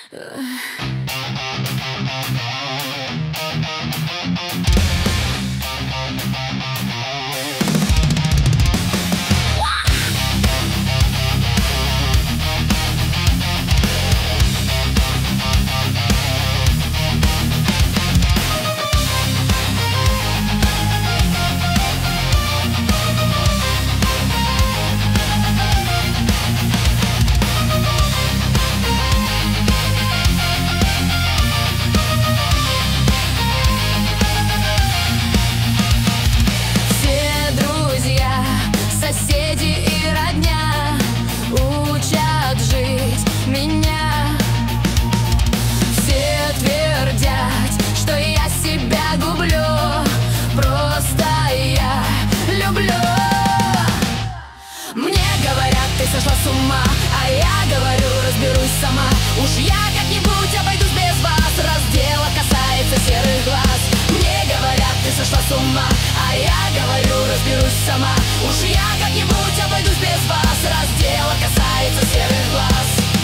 Ты сошла с ума, а я говорю, разберусь сама. Уж я как-нибудь обойдусь без вас, раз дело касается серых глаз. Мне говорят, ты сошла с ума, а я говорю, разберусь сама. Уж я как-нибудь обойдусь без вас, раз дело касается серых глаз.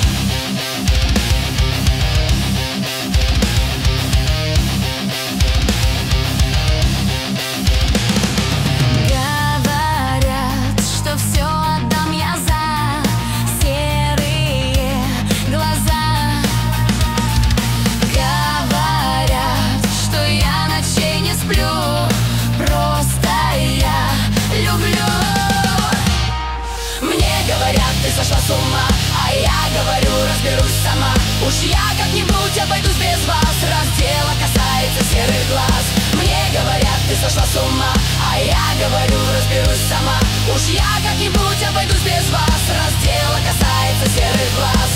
Ты сошла с ума, а я говорю, разберусь сама. Уж я как-нибудь обойдусь без вас, раз дело касается серых глаз. Мне говорят, ты сошла с ума, а я говорю, разберусь сама. Уж я как-нибудь обойдусь без вас, раз дело касается серых глаз.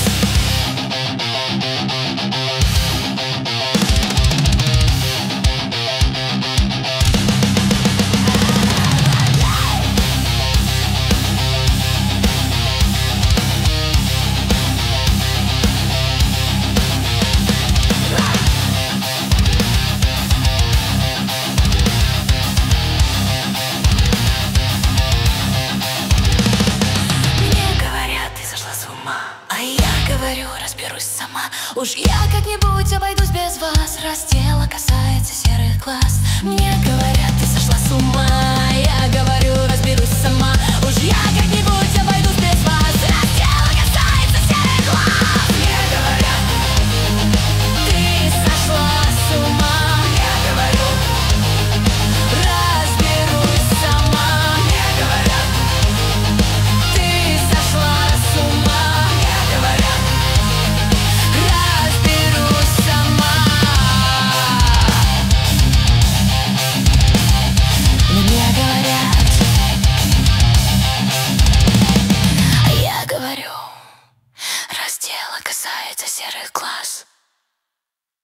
Разберусь сама. Уж я как-нибудь обойдусь без вас, раз дело касается серых глаз. Мне говорят, ты сошла с ума, я говорю, разберусь сама. Уж я как-нибудь обойдусь без вас, раз дело касается серых глаз. Мне говорят, ты сошла с ума, я говорю, разберусь сама. Мне говорят, ты сошла с ума, я говорю, разберусь сама. Мне говорят, а я говорю, раз дело касается серых глаз.